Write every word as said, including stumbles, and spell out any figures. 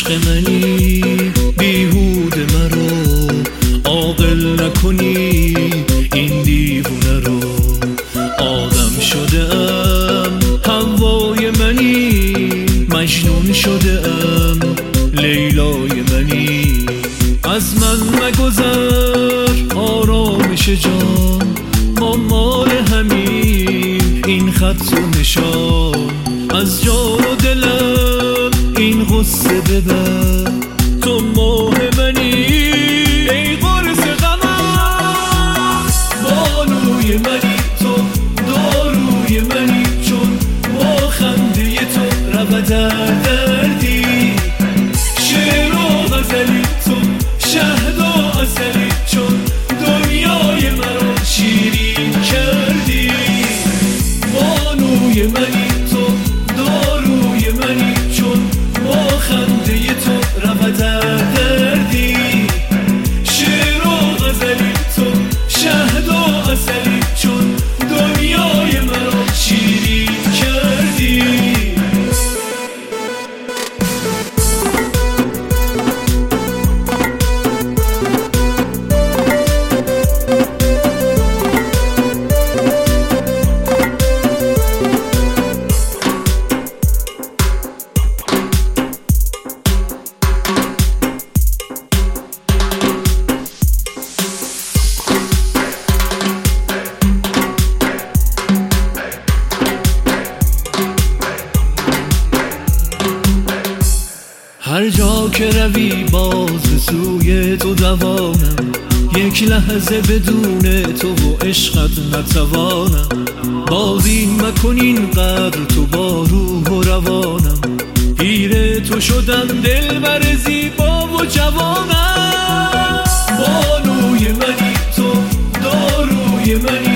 عشق منی، بیهوده مرا عاقل نکنی این دیوونه رو. آدم شده ام هوای منی، مجنون شده ام لیلای منی. از من نگذر آرامش جان، ما مال همین این خط و نشان. از جان و دلم این غصه ببر، تو ماه منی ای قرص غمم. بانوی منی تو داروی منی، چون با خنده تو رود دردی. شعر و غزلی تو شهد و عسلی، چون دنیای مرا شیرین کردی. بانوی منی تو داروی منی، چون با خنده تو رود دردی. شعر و غزلی تو شهد و عسلی، چون دنیای مرا شیرین کردی. هر جا که روی باز سوی تو دوانم، یک لحظه بدون تو و عشقت نتوانم. باز این مکن اینقدر تو با روح و روانم، پیر تو شدم دلبر زیبا و جوانم. بانوی منی تو داروی منی،